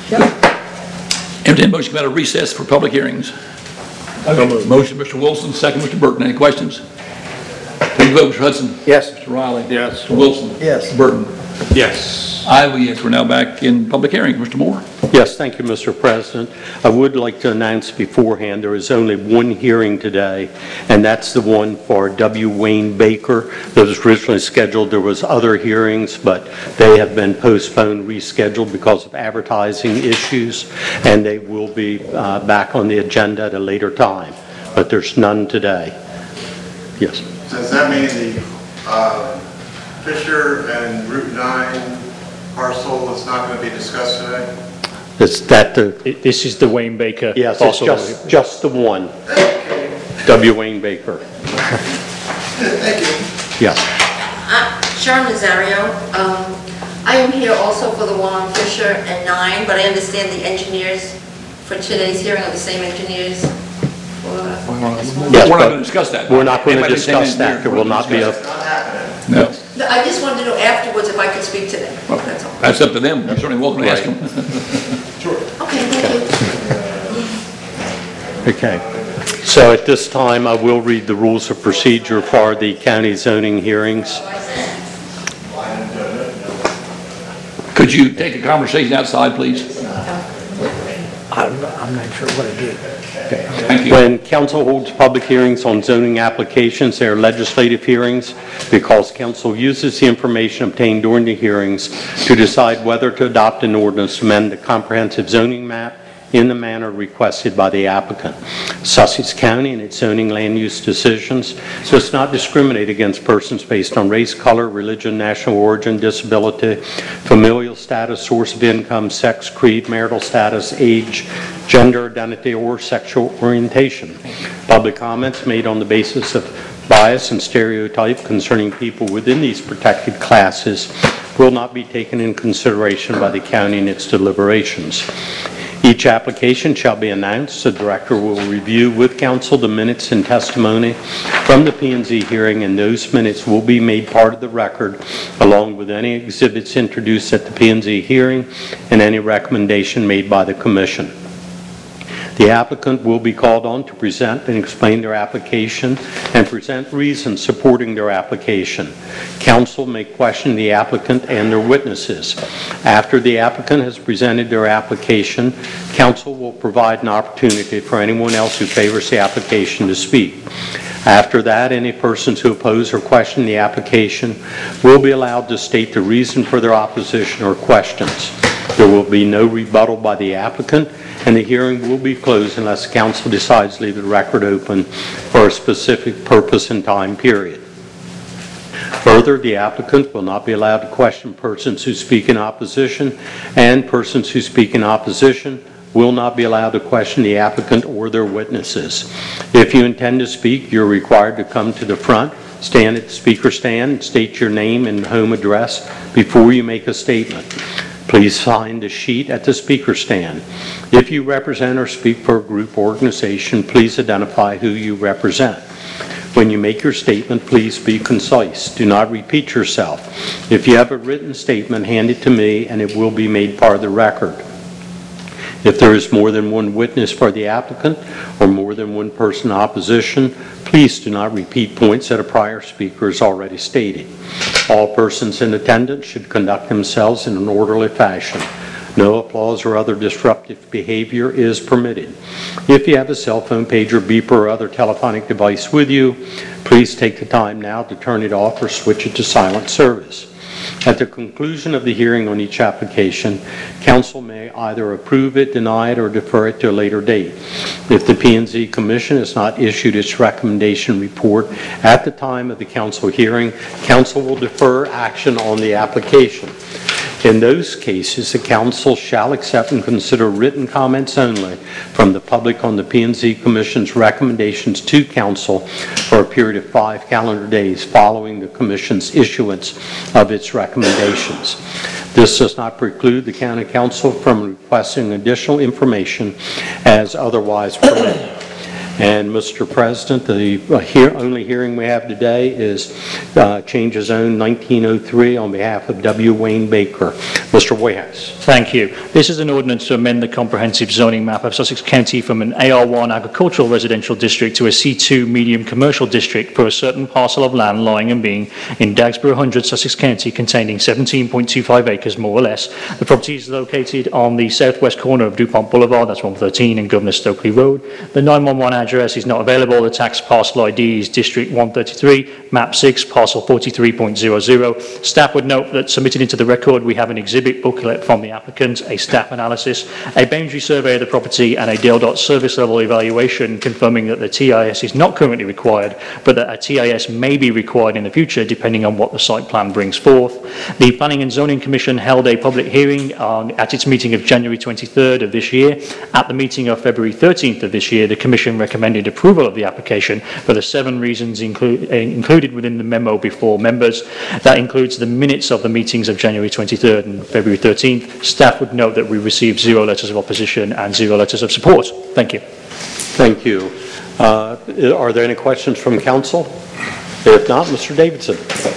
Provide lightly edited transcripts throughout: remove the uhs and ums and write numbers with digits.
Entertain motion about a recess for public hearings. Motion, Mr. Wilson, second, Mr. Burton. Any questions? Please vote, Mr. Hudson. Yes. Mr. Riley. Yes. Mr. Wilson. Yes. Mr. Burton. Yes. I will yes. We're now back in public hearings. Mr. Moore. Yes, thank you, Mr. President. I would like to announce beforehand there is only one hearing today, and that's the one for W. Wayne Baker that was originally scheduled. There was other hearings, but they have been postponed, rescheduled because of advertising issues, and they will be back on the agenda at a later time, but there's none today. Yes. Does that mean the Fisher and Route 9 parcel is not going to be discussed today? Is that the... This is the Wayne Baker Yes, parcel. it's just the one. W. Wayne Baker. Thank you. Yes. Sharon Nazario. I am here also for the one on Fisher and 9, but I understand the engineers for today's hearing are the same engineers. Yes, we're not going to discuss that. We're not going to Anybody discuss saying that. There will not be a... It's not happening. No. I just wanted to know afterwards if I could speak to them. That's all. That's up to them. You're certainly welcome to ask them. Okay, thank you. Okay. So at this time, I will read the rules of procedure for the county zoning hearings. Could you take the conversation outside, please? I'm not sure what I did. Thank you. When council holds public hearings on zoning applications, they are legislative hearings because council uses the information obtained during the hearings to decide whether to adopt an ordinance to amend the comprehensive zoning map in the manner requested by the applicant. Sussex County and its zoning land use decisions does not discriminate against persons based on race, color, religion, national origin, disability, familial status, source of income, sex, creed, marital status, age, gender identity, or sexual orientation. Public comments made on the basis of bias and stereotype concerning people within these protected classes will not be taken in consideration by the county in its deliberations. Each application shall be announced. The director will review with council the minutes and testimony from the P&Z hearing, and those minutes will be made part of the record along with any exhibits introduced at the P&Z hearing and any recommendation made by the commission. The applicant will be called on to present and explain their application and present reasons supporting their application. Council may question the applicant and their witnesses. After the applicant has presented their application, council will provide an opportunity for anyone else who favors the application to speak. After that, any persons who oppose or question the application will be allowed to state the reason for their opposition or questions. There will be no rebuttal by the applicant, and the hearing will be closed unless council decides to leave the record open for a specific purpose and time period. Further, the applicant will not be allowed to question persons who speak in opposition, and persons who speak in opposition will not be allowed to question the applicant or their witnesses. If you intend to speak, you're required to come to the front, stand at the speaker stand, and state your name and home address before you make a statement. Please sign the sheet at the speaker stand. If you represent or speak for a group or organization, please identify who you represent. When you make your statement, please be concise. Do not repeat yourself. If you have a written statement, hand it to me and it will be made part of the record. If there is more than one witness for the applicant or more than one person in opposition, please do not repeat points that a prior speaker has already stated. All persons in attendance should conduct themselves in an orderly fashion. No applause or other disruptive behavior is permitted. If you have a cell phone, pager, beeper, or other telephonic device with you, please take the time now to turn it off or switch it to silent service. At the conclusion of the hearing on each application, council may either approve it, deny it, or defer it to a later date. If the P&Z Commission has not issued its recommendation report at the time of the council hearing, council will defer action on the application. In those cases, the council shall accept and consider written comments only from the public on the P&Z Commission's recommendations to council for a period of 5 calendar days following the Commission's issuance of its recommendations. This does not preclude the County Council from requesting additional information as otherwise permitted. And Mr. President, the only hearing we have today is change of zone 1903 on behalf of W. Wayne Baker. Mr. Wayhouse. Thank you. This is an ordinance to amend the comprehensive zoning map of Sussex County from an AR1 agricultural residential district to a C2 medium commercial district for a certain parcel of land lying and being in Dagsborough 100, Sussex County, containing 17.25 acres, more or less. The property is located on the southwest corner of DuPont Boulevard, that's 113, and Governor Stokely Road. The 911 address is not available. The tax parcel ID is District 133, Map 6, Parcel 43.00. Staff would note that submitted into the record, we have an exhibit booklet from the applicant, a staff analysis, a boundary survey of the property, and a DEL.DOT service level evaluation confirming that the TIS is not currently required, but that a TIS may be required in the future depending on what the site plan brings forth. The Planning and Zoning Commission held a public hearing at its meeting of January 23rd of this year. At the meeting of February 13th of this year, the Commission recommended approval of the application for the 7 reasons included within the memo before members. That includes the minutes of the meetings of January 23rd and February 13th. Staff would note that we received 0 letters of opposition and 0 letters of support. Thank you. Thank you. Are there any questions from council? If not, Mr. Davidson.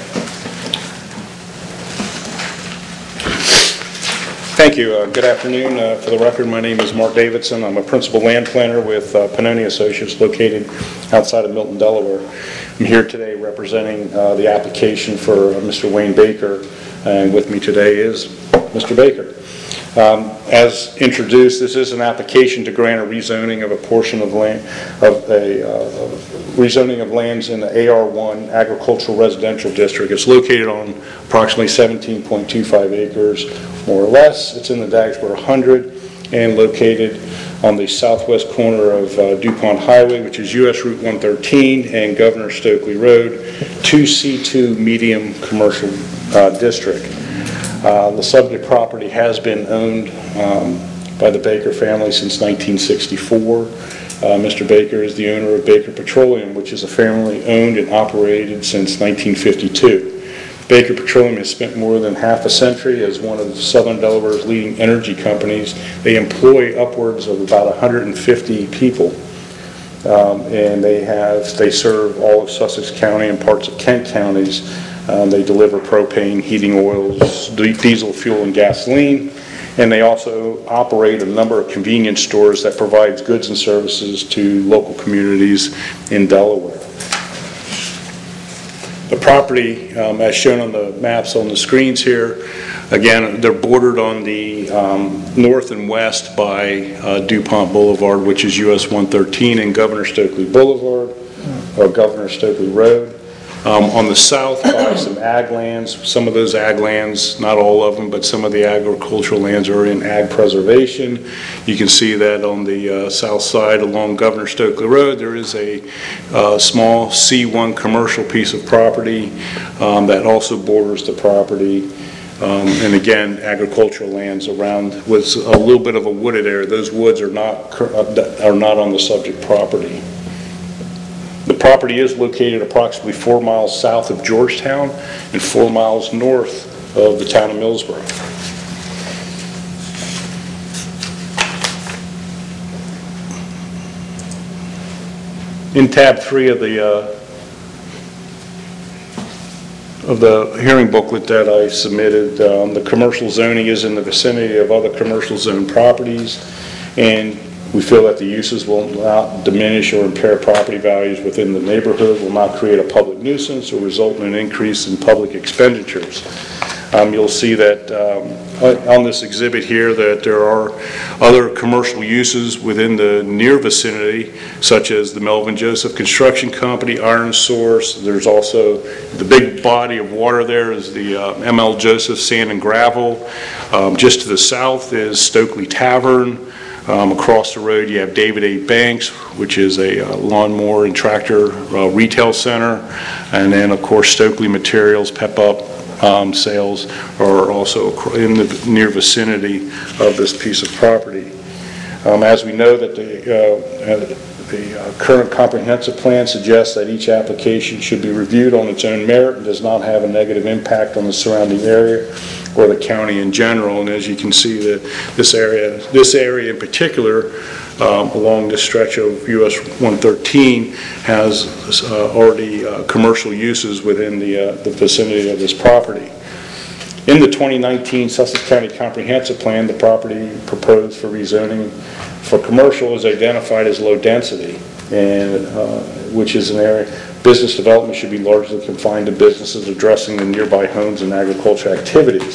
Thank you. Good afternoon. For the record, my name is Mark Davidson. I'm a principal land planner with Pannoni Associates located outside of Milton, Delaware. I'm here today representing the application for Mr. Wayne Baker, and with me today is Mr. Baker. As introduced, this is an application to grant a rezoning of a portion of land, rezoning of lands in the AR1 agricultural residential district. It's located on approximately 17.25 acres, more or less. It's in the Dagsborough 100 and located on the southwest corner of DuPont Highway, which is US Route 113 and Governor Stokely Road, 2C2 medium commercial district. The subject property has been owned by the Baker family since 1964. Mr. Baker is the owner of Baker Petroleum, which is a family owned and operated since 1952. Baker Petroleum has spent more than half a century as one of Southern Delaware's leading energy companies. They employ upwards of about 150 people, and they serve all of Sussex County and parts of Kent counties. They deliver propane, heating oils, diesel fuel, and gasoline. And they also operate a number of convenience stores that provides goods and services to local communities in Delaware. The property, as shown on the maps on the screens here, again, they're bordered on the north and west by DuPont Boulevard, which is US 113, and Governor Stokely Boulevard, or Governor Stokely Road. On the south by some ag lands. Some of those ag lands, not all of them, but some of the agricultural lands are in ag preservation. You can see that on the south side along Governor Stokely Road, there is a small C1 commercial piece of property that also borders the property. And again, agricultural lands around with a little bit of a wooded area. Those woods are not on the subject property. The property is located approximately 4 miles south of Georgetown and 4 miles north of the town of Millsboro. In tab 3 of the hearing booklet that I submitted, the commercial zoning is in the vicinity of other commercial zone properties, and we feel that the uses will not diminish or impair property values within the neighborhood, will not create a public nuisance or result in an increase in public expenditures. You'll see that on this exhibit here that there are other commercial uses within the near vicinity, such as the Melvin Joseph Construction Company, Iron Source. There's also the big body of water there is the ML Joseph Sand and Gravel. Just to the south is Stokely Tavern. Across the road you have David A. Banks, which is a lawnmower and tractor retail center, and then of course Stokely Materials, Pep-Up sales are also in the near vicinity of this piece of property. As we know that The current comprehensive plan suggests that each application should be reviewed on its own merit and does not have a negative impact on the surrounding area or the county in general. And as you can see, this area in particular, along this stretch of US 113, has already commercial uses within the vicinity of this property. In the 2019 Sussex County Comprehensive Plan, the property proposed for rezoning for commercial is identified as low density, and which is an area business development should be largely confined to businesses addressing the nearby homes and agricultural activities.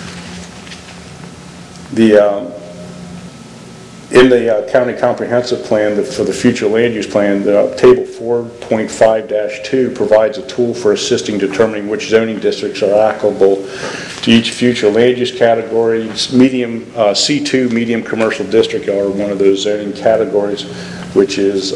In the county comprehensive plan for the future land use plan, the table 4.5-2 provides a tool for assisting determining which zoning districts are applicable to each future land use category. Medium C2 medium commercial district are one of those zoning categories, which is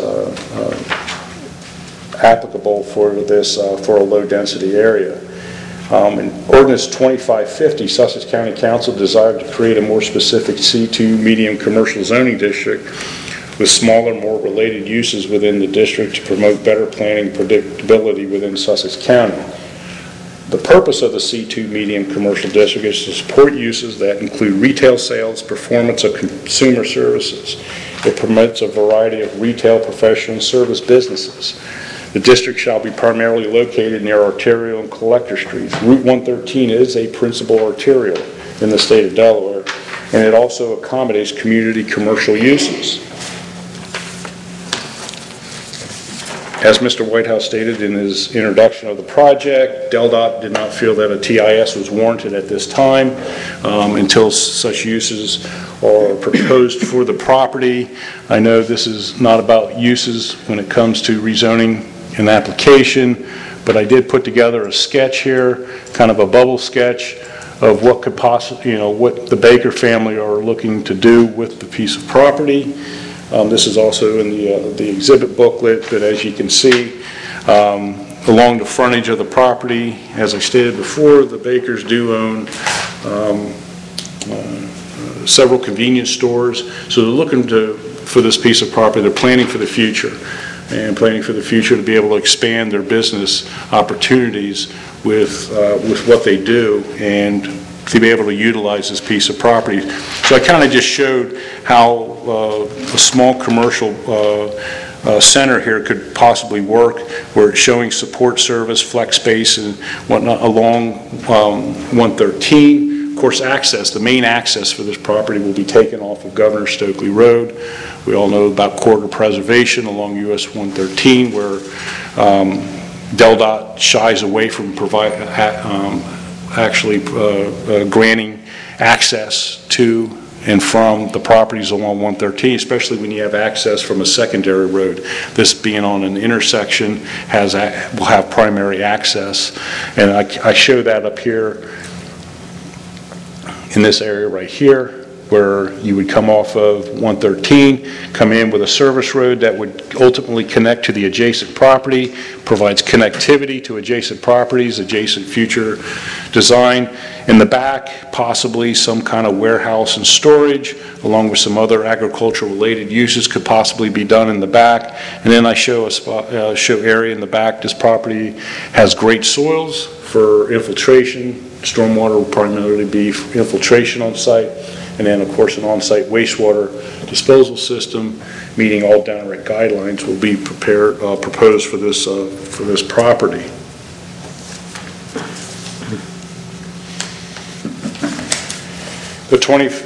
applicable for this for a low density area. In Ordinance 2550, Sussex County Council desired to create a more specific C2 medium commercial zoning district with smaller, more related uses within the district to promote better planning predictability within Sussex County. The purpose of the C2 medium commercial district is to support uses that include retail sales, performance of consumer services. It promotes a variety of retail, professional, and service businesses. The district shall be primarily located near arterial and collector streets. Route 113 is a principal arterial in the state of Delaware, and it also accommodates community commercial uses. As Mr. Whitehouse stated in his introduction of the project, DelDOT did not feel that a TIS was warranted at this time until such uses are proposed for the property. I know this is not about uses when it comes to rezoning an application, but I did put together a sketch here, kind of a bubble sketch of what could possibly, what the Baker family are looking to do with the piece of property. This is also in the exhibit booklet, but as you can see, along the frontage of the property, as I stated before, the Bakers do own several convenience stores, so they're looking for this piece of property. They're planning for the future, and planning for the future to be able to expand their business opportunities with what they do and to be able to utilize this piece of property. So I kind of just showed how a small commercial center here could possibly work, where it's showing support service, flex space, and whatnot along 113. Of course, access, the main access for this property will be taken off of Governor Stokely Road. We all know about corridor preservation along US 113, where DelDOT shies away from granting access to and from the properties along 113, especially when you have access from a secondary road. This being on an intersection will have primary access, and I show that up here in this area right here, where you would come off of 113, come in with a service road that would ultimately connect to the adjacent property, provides connectivity to adjacent properties, adjacent future design. In the back, possibly some kind of warehouse and storage, along with some other agricultural related uses could possibly be done in the back. And then I show a spot, show area in the back. This property has great soils for infiltration. Stormwater will primarily be infiltration on site. And then, of course, an on-site wastewater disposal system meeting all downright guidelines will be proposed for this property. The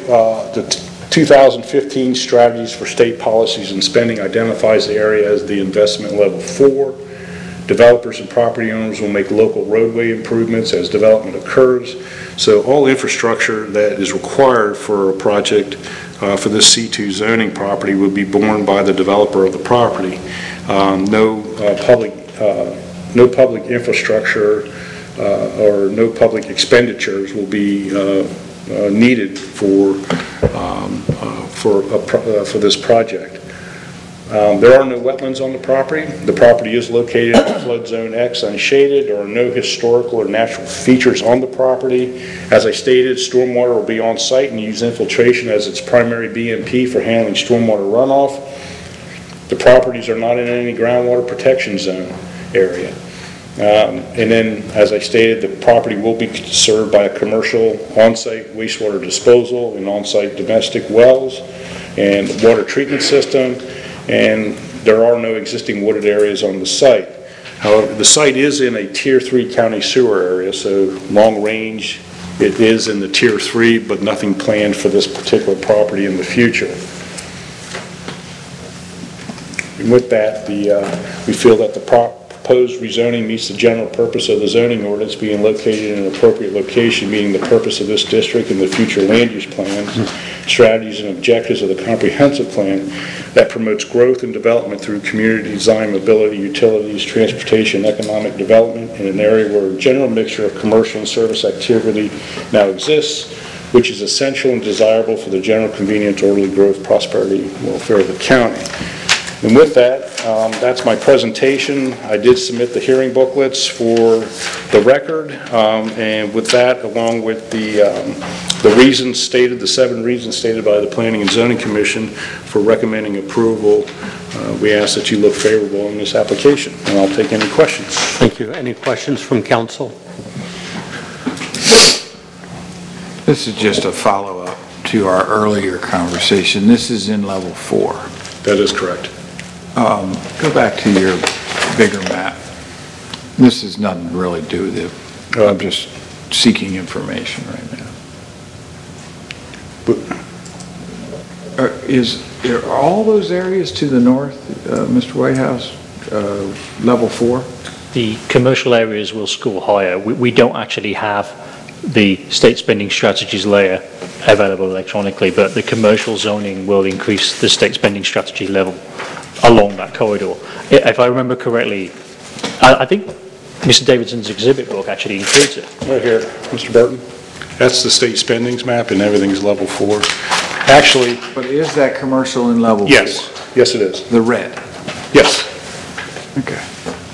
2015 Strategies for State Policies and Spending identifies the area as the investment level 4. Developers and property owners will make local roadway improvements as development occurs. So all infrastructure that is required for a project for this C2 zoning property would be borne by the developer of the property. No public infrastructure or no public expenditures will be needed for this project. There are no wetlands on the property. The property is located in flood zone X unshaded. There are no historical or natural features on the property. As I stated, stormwater will be on site and use infiltration as its primary BMP for handling stormwater runoff. The properties are not in any groundwater protection zone area. And then, as I stated, the property will be served by a commercial on-site wastewater disposal and on-site domestic wells and water treatment system, and there are no existing wooded areas on the site. However, the site is in a Tier 3 county sewer area, so long range, it is in the Tier 3, but nothing planned for this particular property in the future. And with that, we feel that the proposed rezoning meets the general purpose of the zoning ordinance, being located in an appropriate location, meeting the purpose of this district and the future land use plans, strategies and objectives of the comprehensive plan that promotes growth and development through community design, mobility, utilities, transportation, economic development in an area where a general mixture of commercial and service activity now exists, which is essential and desirable for the general convenience, orderly growth, prosperity, and welfare of the county. And with that, that's my presentation. I did submit the hearing booklets for the record, and with that, along with the reasons stated, the 7 reasons stated by the Planning and Zoning Commission for recommending approval, we ask that you look favorable on this application, and I'll take any questions. Thank you. Any questions from council? This is just a follow-up to our earlier conversation. This is in level 4. That is correct. Go back to your bigger map. This has nothing to really do with it. I'm just seeking information right now. Are all those areas to the north, Mr. Whitehouse, level 4? The commercial areas will score higher. We don't actually have the state spending strategies layer available electronically, but the commercial zoning will increase the state spending strategy level along that corridor. If I remember correctly, I think Mr. Davidson's exhibit book actually includes it. Right here, Mr. Burton. That's the state spendings map, and everything's level 4. Actually, But is that commercial in level 4? yes. Yes, it is. The red? Yes. Okay.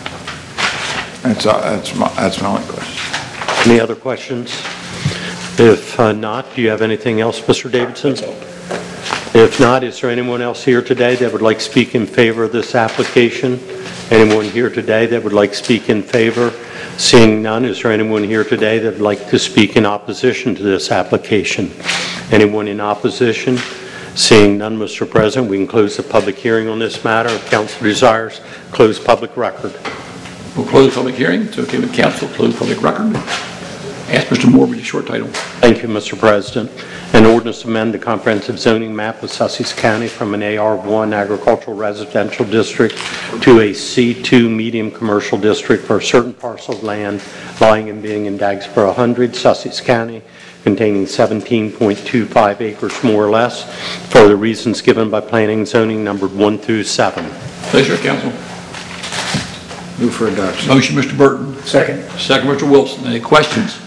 That's my only question. Any other questions? If not, do you have anything else, Mr. Davidson? That's all. If not, is there anyone else here today that would like to speak in favor of this application? Anyone here today that would like to speak in favor? Seeing none, is there anyone here today that would like to speak in opposition to this application? Anyone in opposition? Seeing none, Mr. President, we can close the public hearing on this matter. If council desires, close public record. We'll close the public hearing. It's okay with council, close public record. Ask Mr. Moore with a short title. Thank you, Mr. President. An ordinance to amend the comprehensive zoning map of Sussex County from an AR1 agricultural residential district to a C2 medium commercial district for a certain parcel of land lying and being in Dagsboro 100, Sussex County, containing 17.25 acres more or less, for the reasons given by planning and zoning numbered 1 through 7. Pleasure, council. Move for adoption. Motion, Mr. Burton. Second. Second, Mr. Wilson. Any questions?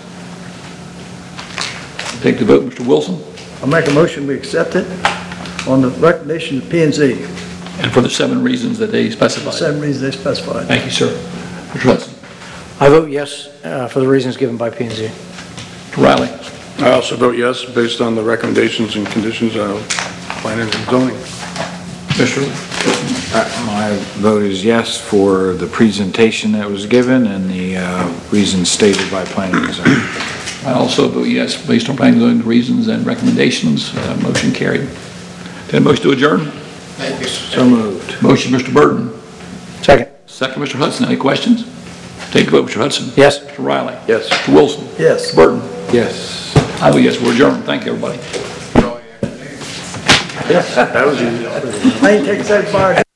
Take the vote, Mr. Wilson. I'll make a motion, we accept it on the recommendation of P&Z, And for the 7 reasons that they specified. 7 reasons they specified. Thank you, sir. Mr. Hudson. I vote yes for the reasons given by P&Z. Mr. Riley. I also vote yes, based on the recommendations and conditions of planning and zoning. Mr. My vote is yes for the presentation that was given and the reasons stated by planning and zoning. I also vote yes, based on planning and zoning reasons and recommendations. Motion carried. Then motion to adjourn. Thank you. So moved. Motion, Mr. Burton. Second. Second, Mr. Hudson. Any questions? Take the vote, Mr. Hudson. Yes. Mr. Riley. Yes. Mr. Wilson. Yes. Mr. Burton. Yes. I vote yes, we're adjourned. Thank you, everybody. I ain't taking that fire.